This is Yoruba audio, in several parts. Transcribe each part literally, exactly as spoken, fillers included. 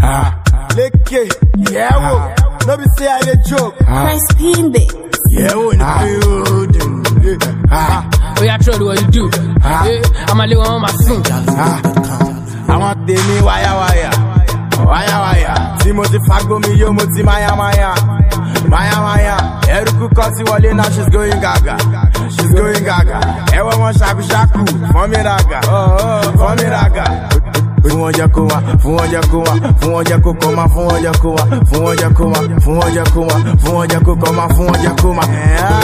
Ah, Leke, yeah, wo. No be say I dey joke. Christ Pimbe. Yeah, wo in the building. Ah, oh yeah, true what you do. Ah. Yeah, I'ma live on my soon. ah. I want the me wire wire, wire wire. Timothy Fago mi yo mo ti maya maya, maya maya. Eruku kosi wale now she's going gaga, she's going gaga. Ewa mo shaku shaku, for me raga, oh for me raga. Fún ọjà kó wá, fún ọjà kó wá, fún ọjà kó kọ́ máa, fún ọjà kó wá, fún ọjà kó wá, fún ọjà kó wá, fún ọjà kó kọ́ máa, fún ọjà kó máa.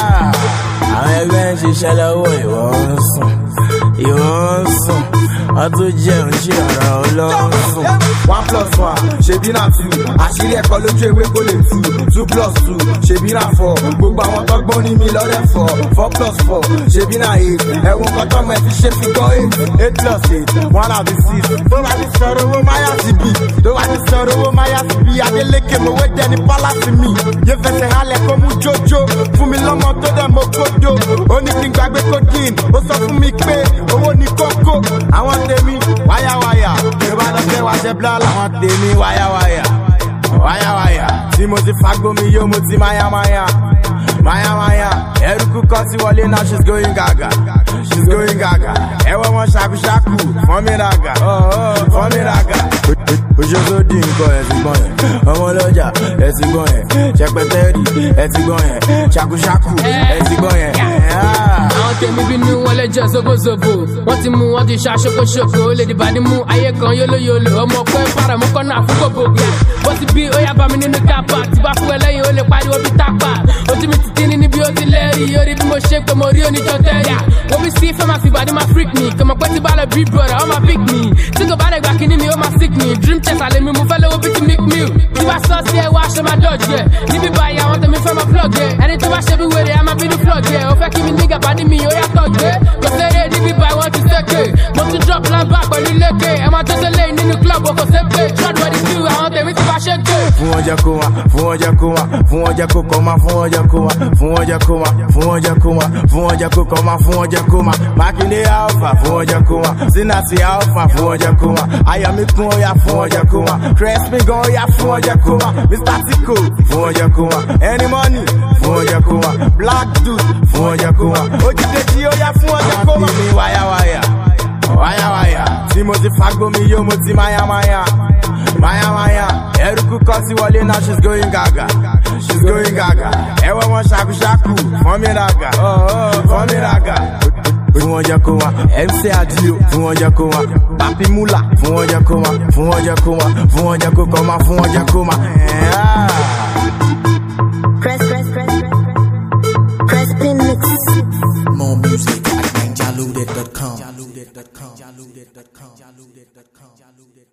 Àwọn ẹgbẹ́ ń ṣiṣẹ́ lọ́wọ́ ìwọ ń sùn, ìwọ ń sùn, wọ́n tún jẹun ṣe ọ̀rọ̀ ọlọ́run sùn. One plus one, ṣebí náà two, àṣírí ẹ̀kọ́ lójú ewé kó lè two, two plus two, ṣebí náà four, gbogbo àwọn tọ́gbọ́n ní mi lọ́rẹ́ four, four plus four, ṣebí náà eight, ẹ̀wọ̀n kan tọ́mọ ẹ̀ fi ṣe fi gbọ́ eight, eight plus eight, one àbí six. Tó bá ti sọ̀rọ̀ owó máyà sí bí, tó bá ti sọ̀rọ̀ owó máyà sí bí, Adélékè mo wé dẹni pálásì mi, yé fẹsẹ̀ halẹ̀ kó mú jójó, fún mi lọ́mọ tó dẹ̀ mo kódó, ó ní kí n gbàgbé codeine, ó sọ fún mi pé owó ní kókó, àwọn tèmi wáyàwáyà, tó bá lọ fẹ́ wá ṣe blá làwọn tèmi wáyàwáyà, wáyàwáyà, tí mo ti fagbó mi yó mo ti máyàmáyà, máyàmáyà, ẹrúkú kọ́ sí wọlé now she's going gaga, she's going gaga, ẹwọ́ wọn ṣàkúṣàkú, fọ́n mi raga, fọ́n mi raga. Oṣooṣo dín nǹkan ẹ̀ ti gbọ́n yẹn, ọmọ ọlọ́jà ẹ̀ ti gbọ́n yẹn, ṣẹpẹtẹ́rì ẹ̀ ti gbọ́n yẹn, ṣàkúṣàkú ẹ̀ ti gbọ́n yẹn. Àwọn tèmi bínú wọn lè jẹ́ zobozobo, wọ́n ti mú wọn ti ṣá ṣokoṣoko, ó lè dìbà ní mú ayé kan yólóyòlò, ọmọ pẹ́ para mú kọ́nà àfúgbòbò. Bó ti bí ó yá bá mi nínú kápá, tí bá fún ẹ lẹ́yìn ó lè pariwo bí tápà. Ojú mi ti dín ní níbi ó ti lẹ́rì, ó rí bí mo ṣe pé mo rí oníjọ tẹ́rì. Wọ́n mi sí fẹ́ máa fi ìbàdí máa freak me, kò mọ̀ pé tí bá lọ bí brother ó máa pick me. Tí kò bá lè gbà kíní mi ó máa sick me, dream chest àlẹ́ mi mo fẹ́ lówó bí ti make meal. Tí bá sọ sí ẹ wá ṣe máa dodge yẹ, níbi báyìí àwọn tèmi fẹ́ máa plug yẹ. Ẹni tó bá ṣe bí wèrè á máa bínú plug yẹ, ó fẹ́ kí mi nígà bá ní mi ó yàtọ̀ gbé. Kò sẹ́rẹ̀ níbi báyìí wọ́n ti sẹ́kẹ̀, mo tún drop lamba pẹ̀lú lékè. Ẹ máa tó ṣẹlẹ̀ nínú club o kò sẹ́pẹ̀, trot ready to àwọn tèmi ti bá ṣe gbé. Fún ọjà kó wá, fún ọjà kó wá, fún ọjà kó kọ́ máa, fún ọjà kó wá, fún ọjà kó wá, fún ọjà kó wá, fún ọjà kó kọ́ máa, fún ọjà kó máa. Mákindé alpha, fún ọjà kó wá, Sinasi alpha, fún ọjà kó wá, Ayọ̀míkún ó yá fún ọjà kó wá, Crespin gan ó yá fún ọjà kó wá, Mister Tico fún ọjà kó wá, Any Money fún ọjà kó wá, Black Dude fún ọjà kó wá, Ojideji ó yá fún ọjà kó wá. Mi wáyàwáyà, wáyàwáyà, tí mo ti fagbó mi yó mo ti máyàmáyà, máyàmáyà, ẹrúkú kọ́ sí wọlé now she's going gaga, she's going gaga, ẹwọ́ wọn ṣàkúṣàkú, fọ́n mi raga, fọ́n mi raga. Fún ọjà kó wá, M C Adio fún ọjà kó wá, Papi Mula fún ọjà kó wá, fún ọjà kó wá, fún ọjà kó kọ́ máa, fún ọjà kó máa. Press, press, press, press, press Pin Mix. More music at ninja loaded dot com.